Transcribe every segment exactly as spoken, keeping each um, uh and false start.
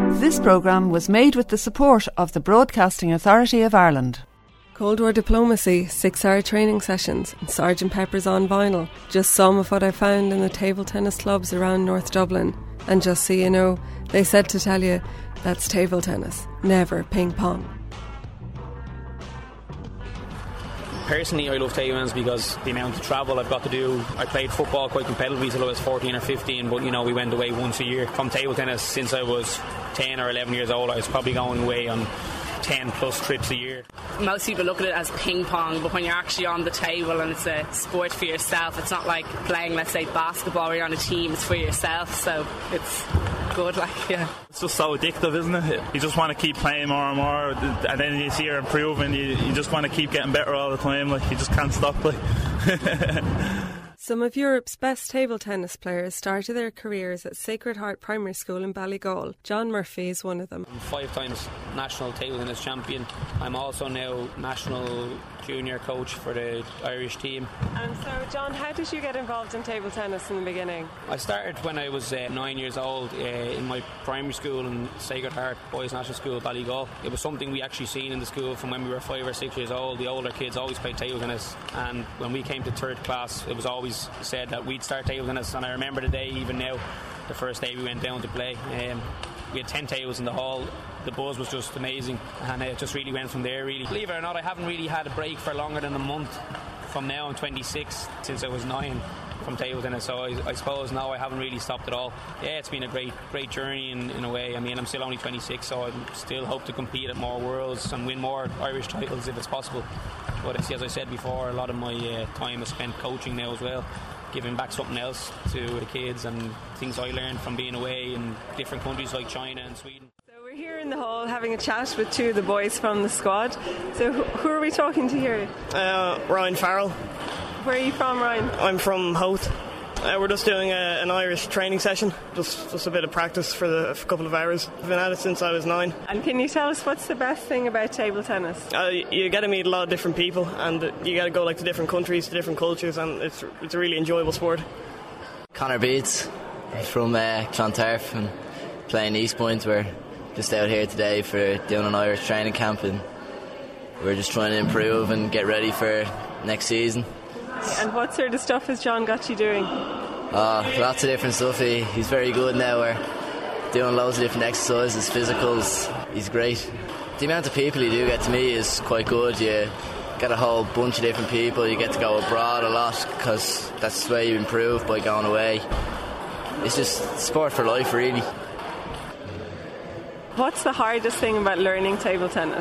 This programme was made with the support of the Broadcasting Authority of Ireland. Cold War Diplomacy, six-hour training sessions, and Sergeant Pepper's on vinyl. Just some of what I found in the table tennis clubs around North Dublin. And just so you know, they said to tell you, that's table tennis, never ping pong. Personally, I love table tennis because the amount of travel I've got to do. I played football quite competitively till I was fourteen or fifteen, but you know, we went away once a year. From table tennis, since I was ten or eleven years old, I was probably going away on ten plus trips a year. Most people look at it as ping pong, but when you're actually on the table and it's a sport for yourself, it's not like playing, let's say, basketball where you're on a team. It's for yourself, so it's good, like, yeah. It's just so addictive, isn't it? You just want to keep playing more and more, and then you see you're improving. You, you just want to keep getting better all the time. Like, you just can't stop. Like. Some of Europe's best table tennis players started their careers at Sacred Heart Primary School in Ballygall. John Murphy is one of them. I'm five times national table tennis champion. I'm also now national junior coach for the Irish team. And so, John, how did you get involved in table tennis in the beginning? I started when I was uh, nine years old uh, in my primary school in Sacred Heart Boys National School, Ballygall. It was something we actually seen in the school from when we were five or six years old. The older kids always played table tennis, and when we came to third class, it was always said that we'd start table tennis. And I remember the day, even now, the first day we went down to play. Um, we had ten tables in the hall. The buzz was just amazing, and it just really went from there, really. Believe it or not, I haven't really had a break for longer than a month. From now, I'm twenty-six, since I was nine from table tennis, so I, I suppose now I haven't really stopped at all. Yeah, it's been a great great journey in, in a way. I mean, I'm still only twenty-six, so I still hope to compete at more worlds and win more Irish titles if it's possible. But as I said before, a lot of my uh, time is spent coaching now as well, giving back something else to the kids and things I learned from being away in different countries like China and Sweden. We're here in the hall having a chat with two of the boys from the squad. So who, who are we talking to here? Uh, Ryan Farrell. Where are you from, Ryan? I'm from Howth. Uh, we're just doing a, an Irish training session, just just a bit of practice for the for a couple of hours. I've been at it since I was nine. And can you tell us what's the best thing about table tennis? Uh, you get to meet a lot of different people, and you get to go like to different countries, to different cultures, and it's it's a really enjoyable sport. Connor Beats from uh, Clontarf and playing East Point. We're just out here today for doing an Irish training camp, and we're just trying to improve and get ready for next season. And what sort of stuff has John got you doing? Uh, lots of different stuff. He, he's very good now. We're doing loads of different exercises, physicals. He's great. The amount of people you do get to meet is quite good. You get a whole bunch of different people. You get to go abroad a lot because that's the way you improve, by going away. It's just sport for life, really. What's the hardest thing about learning table tennis?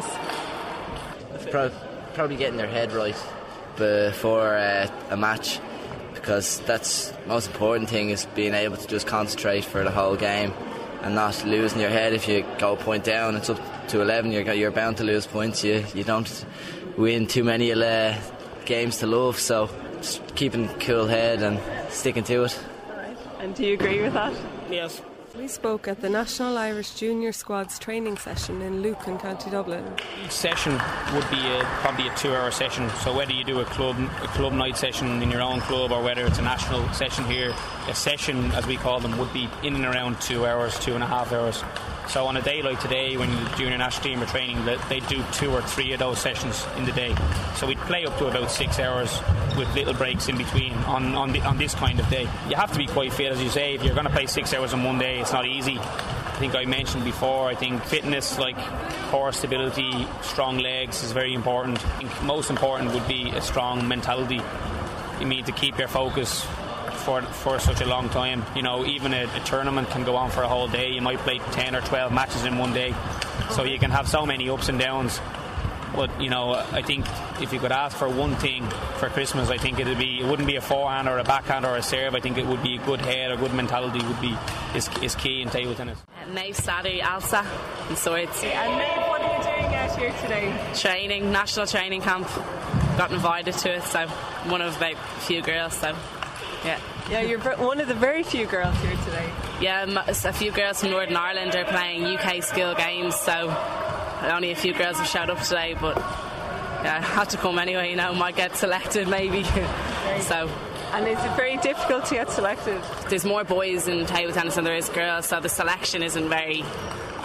Pro- probably getting their head right before uh, a match, because that's the most important thing, is being able to just concentrate for the whole game and not losing your head. If you go a point down, it's up to eleven, you're, you're bound to lose points. You you don't win too many uh, games to love, so just keeping a cool head and sticking to it. Right. And do you agree with that? Yes. We spoke at the National Irish Junior Squad's training session in Lucan, County Dublin. Each session would be a, probably a two-hour session. So whether you do a club a club night session in your own club, or whether it's a national session here, a session, as we call them, would be in and around two hours, two and a half hours. So on a day like today, when the junior national team are training, they do two or three of those sessions in the day. So we'd play up to about six hours with little breaks in between on on, the, on this kind of day. You have to be quite fit, as you say. If you're going to play six hours in one day, it's not easy. I think I mentioned before, I think fitness, like core stability, strong legs, is very important. I think most important would be a strong mentality. You need to keep your focus for for such a long time. You know, even a, a tournament can go on for a whole day. You might play ten or twelve matches in one day, so you can have so many ups and downs. But you know, I think if you could ask for one thing for Christmas, I think it'd be it wouldn't be a forehand or a backhand or a serve. I think it would be a good head, a good mentality would be is, is key in table tennis. Uh, Maeve Saddy, Alsa and Swords. And Maeve, what are you doing out here today? Training, national training camp. Got invited to it, so one of about a few girls, so yeah. Yeah, you're one of the very few girls here today. Yeah, a few girls from Northern Ireland are playing U K skill games, so only a few girls have showed up today, but yeah, I had to come anyway, you know, might get selected maybe. So. And is it very difficult to get selected? There's more boys in table tennis than there is girls, so the selection isn't very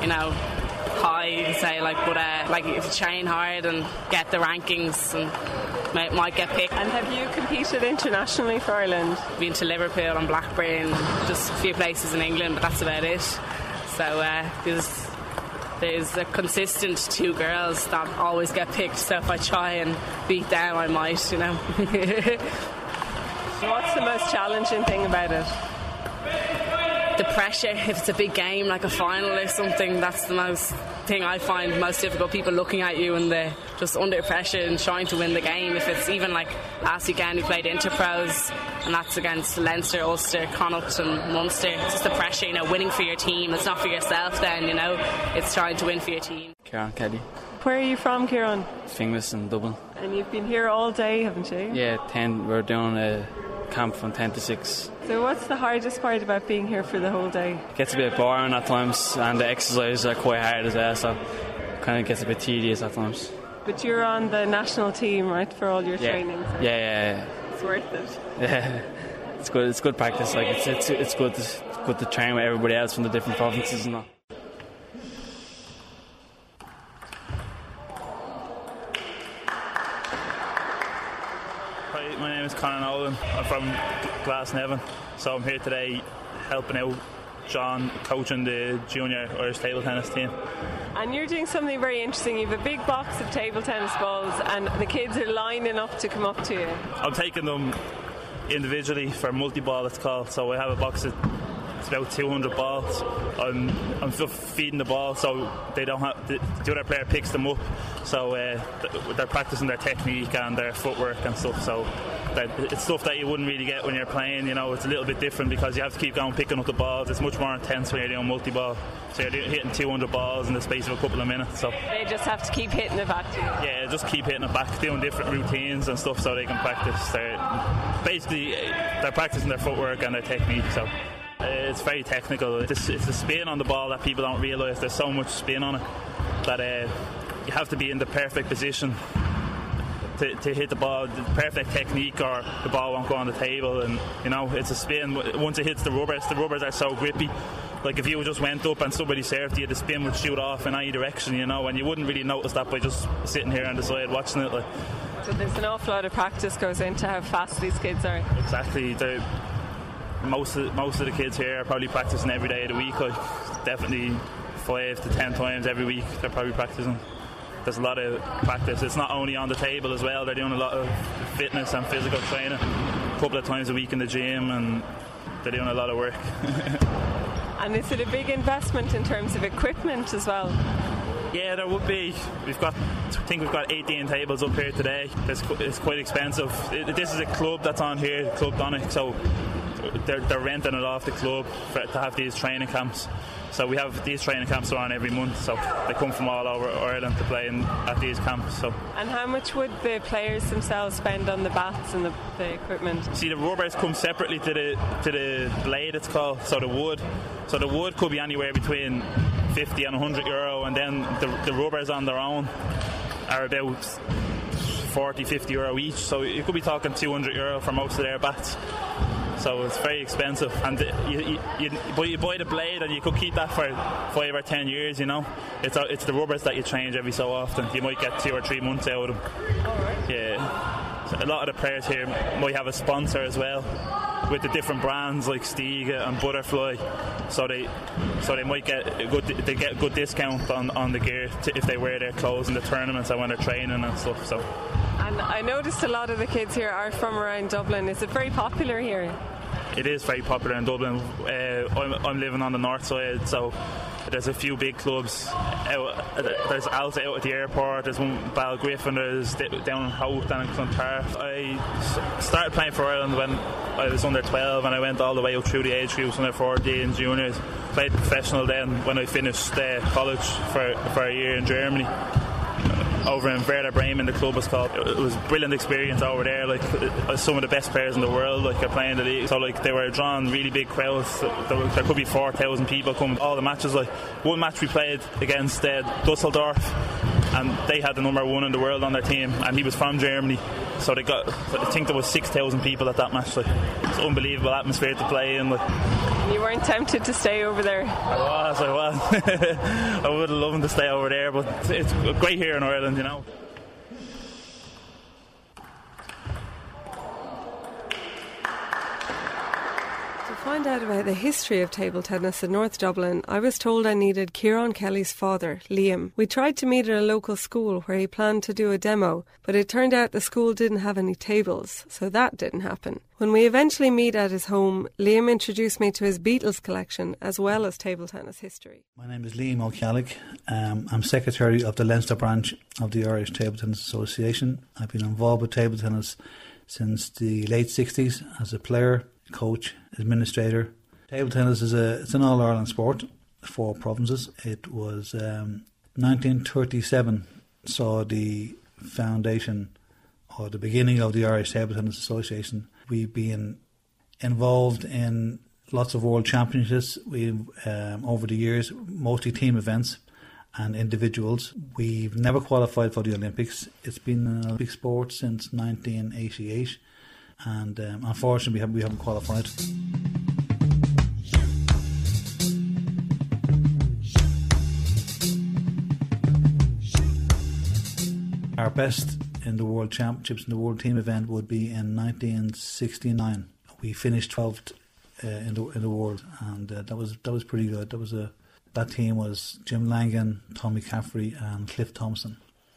you know, high, you can say, like, but uh, like if you train hard and get the rankings and might, might get picked. And have you competed internationally for Ireland? Been to Liverpool and Blackburn, just a few places in England, but that's about it. So uh, there's there's a consistent two girls that always get picked, so if I try and beat them I might, you know. So what's the most challenging thing about it? The pressure. If it's a big game like a final or something, that's the most thing I find most difficult. People looking at you and they're just under pressure and trying to win the game. If it's even like last weekend we played Interpros and that's against Leinster, Ulster, Connacht and Munster. It's just the pressure, you know, winning for your team. It's not for yourself then, you know, it's trying to win for your team. Kieran Kelly. Where are you from, Kieran? Finglas in Dublin. And you've been here all day, haven't you? Yeah, ten. We're doing a camp from ten to six. So what's the hardest part about being here for the whole day? It gets a bit boring at times and the exercises are quite hard as well, so it kind of gets a bit tedious at times. But you're on the national team, right, for all your yeah. training? So yeah, yeah, yeah. It's worth it. Yeah, it's good. It's good practice. Like it's it's it's good. To, it's good to train with everybody else from the different provinces and that. Hi, my name is Conor Nolan. I'm from Glasnevin, so I'm here today helping out John coaching the junior Irish table tennis team. And you're doing something very interesting. You have a big box of table tennis balls and the kids are lining up to come up to you. I'm taking them individually for multi-ball, it's called. So I have a box of it's about two hundred balls. I'm, I'm still feeding the ball so they don't have the, the other player picks them up, so uh, they're practicing their technique and their footwork and stuff. So that, it's stuff that you wouldn't really get when you're playing, you know. It's a little bit different because you have to keep going picking up the balls. It's much more intense when you're doing multi-ball, so you're hitting two hundred balls in the space of a couple of minutes. So they just have to keep hitting it back to you. Yeah, just keep hitting it back, doing different routines and stuff so they can practice. They're basically they're practicing their footwork and their technique. So uh, it's very technical. It's, it's the spin on the ball that people don't realise. There's so much spin on it that uh, you have to be in the perfect position To, to hit the ball, the perfect technique, or the ball won't go on the table. And you know, it's a spin. Once it hits the rubbers, the rubbers are so grippy. Like if you just went up and somebody served you, the spin would shoot off in any direction, you know, and you wouldn't really notice that by just sitting here on the side watching it. Like. So there's an awful lot of practice goes into how fast these kids are. Exactly. They're, most of most of the kids here are probably practicing every day of the week. Like definitely five to ten times every week they're probably practicing. There's a lot of practice. It's not only on the table as well. They're doing a lot of fitness and physical training a couple of times a week in the gym, and they're doing a lot of work. And is it a big investment in terms of equipment as well? Yeah, there would be. We've got, I think we've got eighteen tables up here today. It's, it's quite expensive. It, this is a club that's on here, Club Donick, so they're, they're renting it off the club for, to have these training camps. So we have these training camps on every month, so they come from all over Ireland to play in, at these camps. So. And how much would the players themselves spend on the bats and the, the equipment? See, the rubbers come separately to the to the blade, it's called, so the wood. So the wood could be anywhere between fifty and one hundred euro, and then the, the rubbers on their own are about forty, fifty euro each. So you could be talking two hundred euro for most of their bats. So it's very expensive, and you, you, you, but you buy the blade and you could keep that for five or ten years, you know. It's it's the rubbers that you change every so often. You might get two or three months out of them. Yeah. So a lot of the players here might have a sponsor as well, with the different brands like Stiga and Butterfly, so they so they might get a good they get a good discount on, on the gear to, if they wear their clothes in the tournaments and when they're training and stuff. So. And I noticed a lot of the kids here are from around Dublin. Is it very popular here? It is very popular in Dublin. Uh, I'm, I'm living on the north side, so there's a few big clubs. Out, there's Alta out at the airport, there's one Balgriffin, there's down in Howth and in Clontarf. I started playing for Ireland when I was under twelve, and I went all the way up through the age groups, under fourteen, juniors. Played professional then when I finished uh, college for, for a year in Germany. Over in Werder Bremen, the club was called. It was a brilliant experience over there. Like some of the best players in the world, like are playing the league. So like they were drawing really big crowds. There, there could be four thousand people coming. All the matches, like one match we played against uh, Dusseldorf. and they had the number one in the world on their team, and he was from Germany. So they got, I think there was six thousand people at that match. Like, it's an unbelievable atmosphere to play in. Like, you weren't tempted to stay over there? I was, I was. I would have loved to stay over there, but it's great here in Ireland, you know. To find out about the history of table tennis in North Dublin, I was told I needed Ciarán Kelly's father, Liam. We tried to meet at a local school where he planned to do a demo, but it turned out the school didn't have any tables, so that didn't happen. When we eventually meet at his home, Liam introduced me to his Beatles collection as well as table tennis history. My name is Liam O'Callig. Um, I'm secretary of the Leinster branch of the Irish Table Tennis Association. I've been involved with table tennis since the late sixties as a player, coach, administrator. Table tennis is a it's an All-Ireland sport, four provinces. It was um, nineteen thirty-seven saw the foundation or the beginning of the Irish Table Tennis Association. We've been involved in lots of world championships. We've um, over the years, mostly team events and individuals. We've never qualified for the Olympics. It's been an Olympic sport since nineteen eighty-eight. And um, unfortunately we haven't, we haven't qualified. Our best in the World Championships in the World Team event would be in nineteen sixty-nine. We finished twelfth uh, in the in the world, and uh, that was that was pretty good. That was a that team was Jim Langan, Tommy Caffrey, and Cliff Thompson.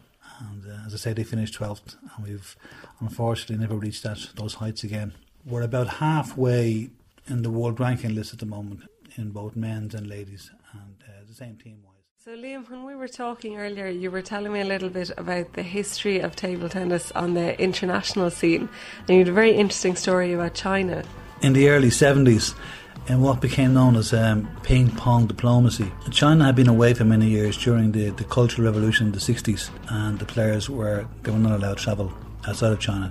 And uh, as I say, they finished twelfth, and we've unfortunately never reached that those heights again. We're about halfway in the world ranking list at the moment in both men's and ladies, and uh, the same team-wise. So Liam, when we were talking earlier, you were telling me a little bit about the history of table tennis on the international scene, and you had a very interesting story about China. In the early seventies, in what became known as um, ping pong diplomacy, China had been away for many years during the, the Cultural Revolution in the sixties, and the players were they were not allowed to travel outside of China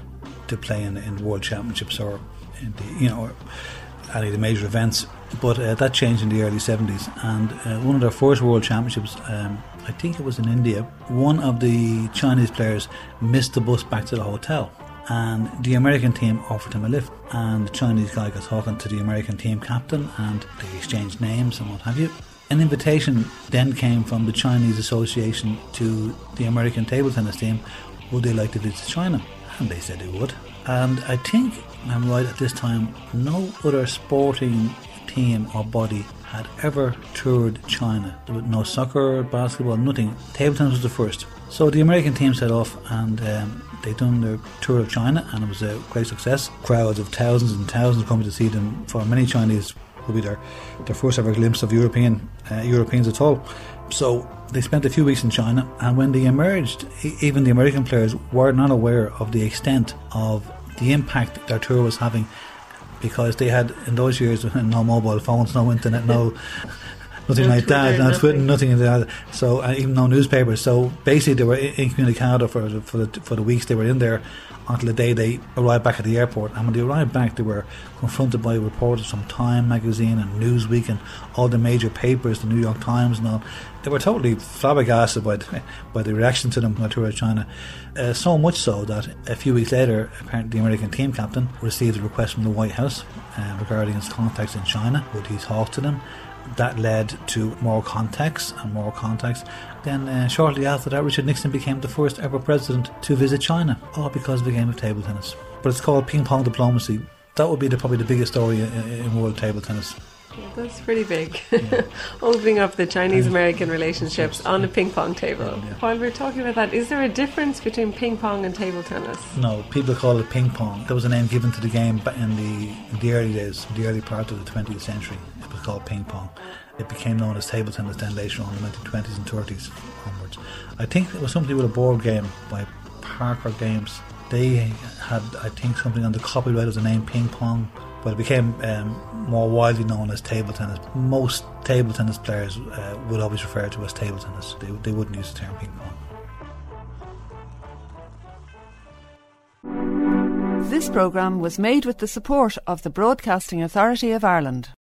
to play in, in World Championships or in the, you know or any of the major events. But uh, that changed in the early seventies, and uh, one of their first World Championships, um, I think it was in India, one of the Chinese players missed the bus back to the hotel, and the American team offered him a lift, and the Chinese guy got talking to the American team captain, and they exchanged names and what have you. An invitation then came from the Chinese Association to the American table tennis team, would they like to visit China? And they said they would. And I think I'm right at this time, no other sporting team or body had ever toured China. There was no soccer, basketball, nothing. Table tennis was the first. So the American team set off, and um, they done their tour of China, and it was a great success. Crowds of thousands and thousands coming to see them. For many Chinese, would be their, their first ever glimpse of European uh, Europeans at all. So they spent a few weeks in China, and when they emerged, e- even the American players were not aware of the extent of the impact their tour was having, because they had, in those years, no mobile phones, no internet, no nothing no like Twitter, that, no Twitter, nothing like that. So uh, even no newspapers. So basically, they were incommunicado for the, for the for the weeks they were in there, until the day they arrived back at the airport. And when they arrived back, they were confronted by reporters from Time magazine and Newsweek and all the major papers, the New York Times and all. They were totally flabbergasted by the, by the reaction to them when they toured China. Uh, so much so that a few weeks later, apparently the American team captain received a request from the White House uh, regarding his contacts in China. Would he talk to them? That led to more contacts and more contacts. Then uh, shortly after that, Richard Nixon became the first ever president to visit China, all because of the game of table tennis. But it's called ping pong diplomacy. That would be the, probably the biggest story in, in world table tennis. Yeah, that's pretty big. Yeah. Opening up the Chinese-American relationships on a ping pong table. Yeah. While we're talking about that, is there a difference between ping pong and table tennis? No, people call it ping pong. That was a name given to the game in the, in the early days, in the early part of the twentieth century. It was called ping pong. It became known as table tennis then later on in the nineteen twenties and thirties onwards. I think it was something with a board game by Parker Games. They had, I think, something on the copyright of the name ping pong, but it became um, more widely known as table tennis. Most table tennis players uh, would always refer to it as table tennis. They, they wouldn't use the term ping pong. This programme was made with the support of the Broadcasting Authority of Ireland.